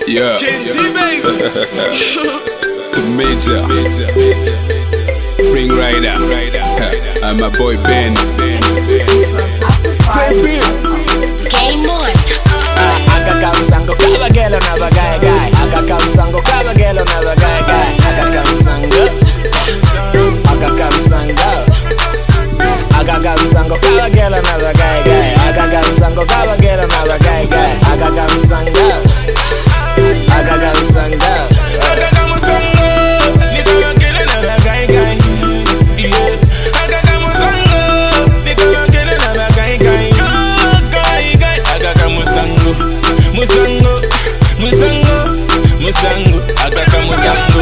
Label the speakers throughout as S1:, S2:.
S1: Yeah.
S2: KD, baby.
S1: The Major. Spring Rider. I'm my boy Ben.
S3: Game on.
S4: Akakamusango kabagelo na bagay gay. Akakamusango kabagelo na bagay gay. Akakamusango. Akakamusango kabagelo na bagay gay. Akakamusango kabagelo na bagay gay. Akakamusango.
S2: Ni kabagelo na bagay gay. Musango, agaka musango,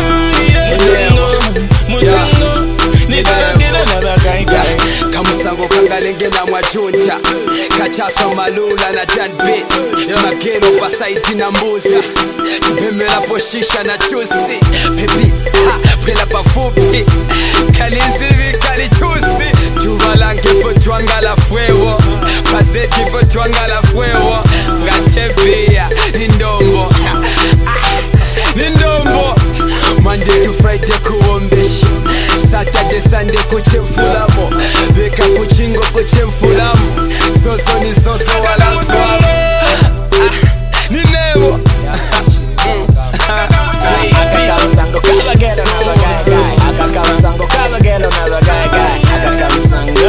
S2: nigagila na bagay.
S5: Kamusango kangalenge na mwajunta Kachaso malula na janbe Magero basaiti na mbuzi Tupemela poshisha na chusi Pepi, prela pafupi Kalinzivi kalichusi Tuvalange fotwanga la fuewo Paseti fotwanga la fuewo Gatebea, nindombo Nindombo Monday to Friday kuombeshi Saturday Sunday kuchemfulamo Beka kuchingo kuchemfulamo Soso ni soso wala swamo Ninebo
S4: Akakamusango kabagelo na bagay gay. Akakamusango kabagelo na bagay gay. Akakamusango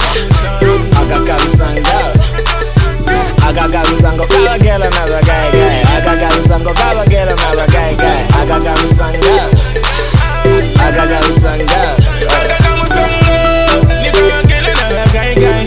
S4: kabagelo na bagay gay. Akakamusango kabagelo na bagay gay. Akakamusango
S2: Ni kabagelo na bagay gay.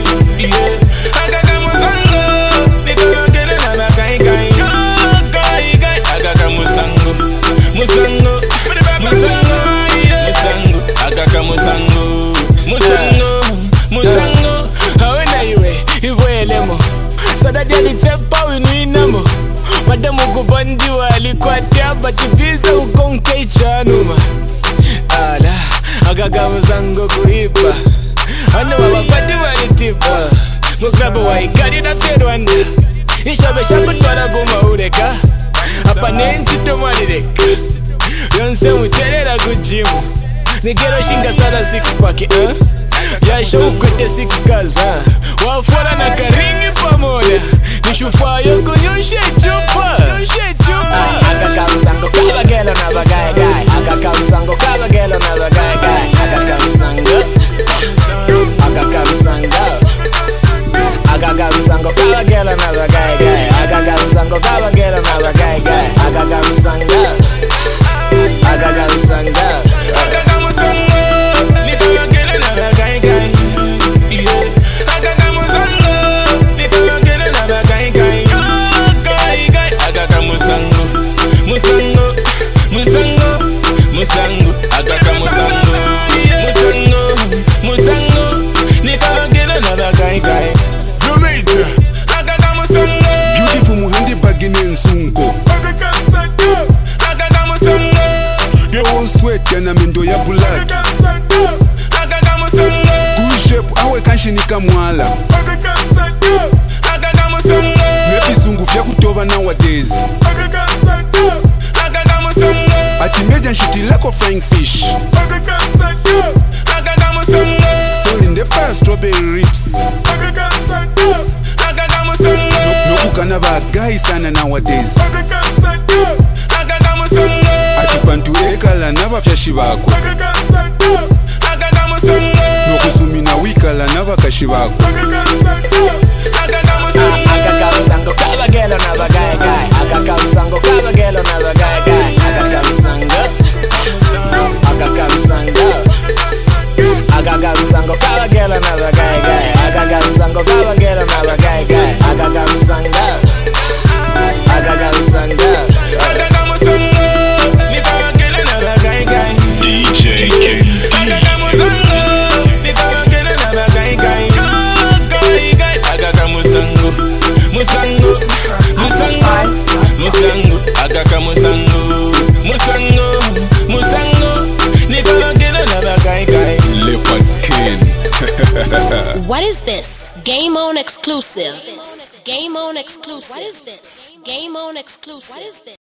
S4: Musango, hawena iwe, iwelemo. Sada diali tepa winuinamo. Madamu kubandi walikwatia batibiza ukonke chanuma. Ala, akakamusango kuipa. Ano wabapati walitipa. Muklabu waikadi na terwanda. Ishabe shakutwara kumaureka. Hapa nenchi tomalireka. Yonse mucherera kujimu. Nigero shinga sada 6 pack, Yasho ukwete 6 kaza. Wafwala na karingi pamoja. Nishufayo kunyoshe chupa. Akakamusango kabagelo na bagay gay. Akakamusango kabagelo na bagay gay. Akakamusango kabagelo na bagay gay. Akakamusango kabagelo na bagay gay. Akakamusango
S2: Ni kabagelo na bagay gay. Musango, agaka musango, ni kabagelo na bagay gay.
S1: The Major.
S2: Agaka musango,
S1: Beautiful muhindi bagine nsunko.
S2: agaka musango,
S1: Your own sweat yana mindo ya black.
S2: agaka musango,
S1: Cool shape awe kanshinika mwala.
S2: agaka musango,
S1: Mepisungu fya kutoba nowadays.
S2: agaka musango,
S1: Ati meja nshiti lako frying fish.
S2: agaka musango,
S1: Soul in the fire strawberry rips.
S2: agaka musango,
S1: Nokukana bagay sana nowadays.
S2: agaka musango,
S1: Ati bantu ekala nabafyashi bako.
S2: agaka musango,
S1: Nokusumina wikala nabakashi bako.
S4: Akakamusango kabagelo na bagay gay. Akakamusango kabagelo na bagay gay. Akakamusango kabagelo na bagay gay. Akakamusango kabagelo na bagay gay. Akakamusango
S2: ni kabagelo na bagay gay.
S1: DJ KD.
S2: Agaka musango, ni kabagelo na bagay gay.
S1: Leopard skin.
S3: What is this? Game on exclusive. Game Game on exclusive. What is this? Game on exclusive. What is this?